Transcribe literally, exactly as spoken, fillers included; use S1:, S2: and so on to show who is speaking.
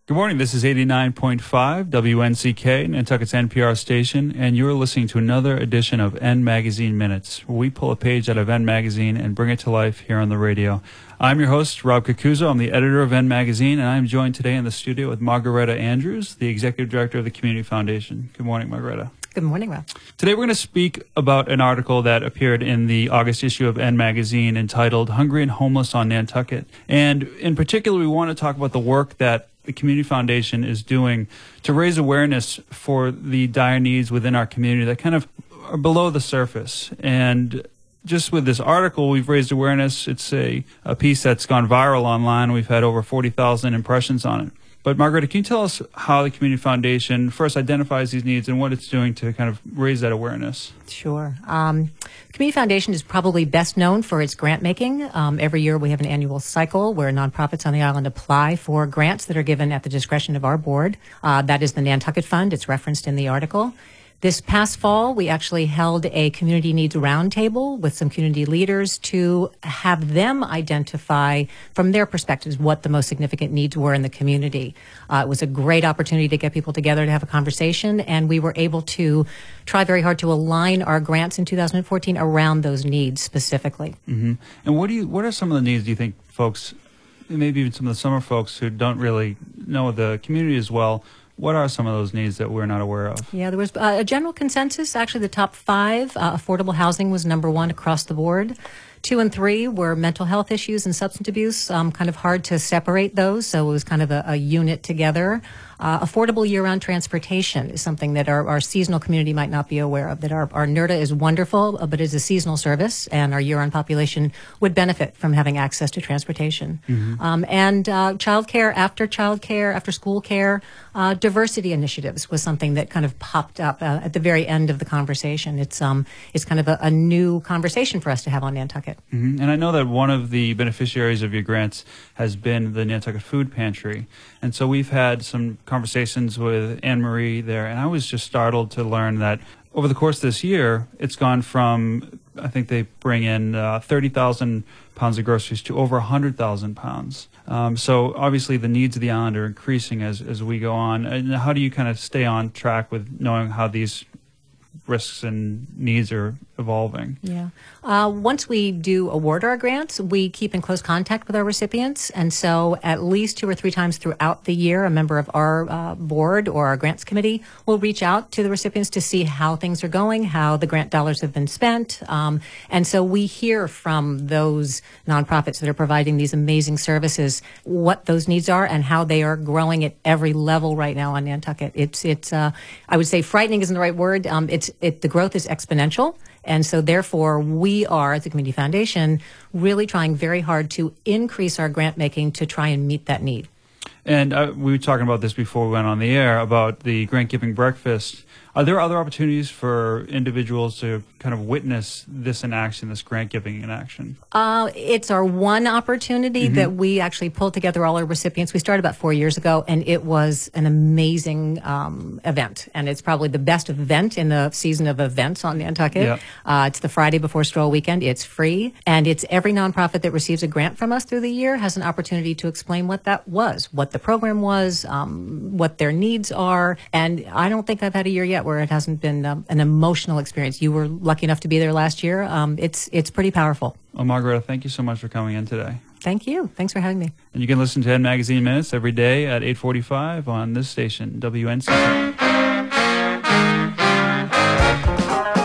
S1: Good morning. This is eighty-nine point five W N C K, Nantucket's N P R station, and you're listening to another edition of N Magazine Minutes, where we pull a page out of N Magazine and bring it to life here on the radio. I'm your host, Rob Cacuzo. I'm the editor of N Magazine, and I'm joined today in the studio with Margaretta Andrews, the executive director of the Community Foundation. Good morning, Margaretta.
S2: Good morning, Rob.
S1: Today we're going to speak about an article that appeared in the August issue of N Magazine entitled Hungry and Homeless on Nantucket. And in particular, we want to talk about the work that the Community Foundation is doing to raise awareness for the dire needs within our community that kind of are below the surface. And just with this article, we've raised awareness. It's a, a piece that's gone viral online. We've had over forty thousand impressions on it. But Margaretta, can you tell us how the Community Foundation first identifies these needs and what it's doing to kind of raise that awareness?
S2: Sure. Um, the Community Foundation is probably best known for its grant making. Um, every year we have an annual cycle where nonprofits on the island apply for grants that are given at the discretion of our board. Uh, that is the Nantucket Fund. It's referenced in the article. This past fall, we actually held a community needs roundtable with some community leaders to have them identify from their perspectives what the most significant needs were in the community. Uh, it was a great opportunity to get people together to have a conversation, and we were able to try very hard to align our grants in two thousand fourteen around those needs specifically.
S1: Mm-hmm. And what do you? What are some of the needs do you think folks, maybe even some of the summer folks who don't really know the community as well, what are some of those needs that we're not aware of?
S2: Yeah, there was uh, a general consensus. Actually, the top five, uh, affordable housing was number one across the board. Two and three were mental health issues and substance abuse. Um, kind of hard to separate those, so it was kind of a, a unit together. Uh, affordable year-round transportation is something that our, our seasonal community might not be aware of, that our, our N R T A is wonderful, uh, but is a seasonal service, and our year-round population would benefit from having access to transportation. Mm-hmm. Um, and uh, child care, after child care, after school care, uh, diversity initiatives was something that kind of popped up uh, at the very end of the conversation. It's, um, it's kind of a, a new conversation for us to have on Nantucket.
S1: Mm-hmm. And I know that one of the beneficiaries of your grants has been the Nantucket Food Pantry. And so we've had some conversations with Anne-Marie there, and I was just startled to learn that over the course of this year, it's gone from, I think they bring in uh, thirty thousand pounds of groceries to over one hundred thousand pounds. Um, so obviously the needs of the island are increasing as, as we go on. And how do you kind of stay on track with knowing how these risks and needs are evolving?
S2: Yeah. Uh, once we do award our grants, we keep in close contact with our recipients. And so at least two or three times throughout the year, a member of our uh, board or our grants committee will reach out to the recipients to see how things are going, how the grant dollars have been spent. Um, and so we hear from those nonprofits that are providing these amazing services what those needs are and how they are growing at every level right now on Nantucket. It's, it's uh, I would say frightening isn't the right word. Um, it's It, the growth is exponential, and so therefore we are, as a Community Foundation, really trying very hard to increase our grant making to try and meet that need.
S1: And uh, we were talking about this before we went on the air, about the grant giving breakfast. Are there other opportunities for individuals to kind of witness this in action, this grant giving in action?
S2: Uh, it's our one opportunity mm-hmm. that we actually pulled together all our recipients. We started about four years ago, and it was an amazing um, event. And it's probably the best event in the season of events on Nantucket. Yep. Uh, it's the Friday before Stroll Weekend. It's free. And it's every nonprofit that receives a grant from us through the year has an opportunity to explain what that was, what the program was, um, what their needs are. And I don't think I've had a year yet where it hasn't been um, an emotional experience. You were lucky enough to be there last year. Um, it's it's pretty powerful.
S1: Well, Margaretta, thank you so much for coming in today.
S2: Thank you. Thanks for having me.
S1: And you can listen to N Magazine Minutes every day at eight forty-five on this station, W N C K.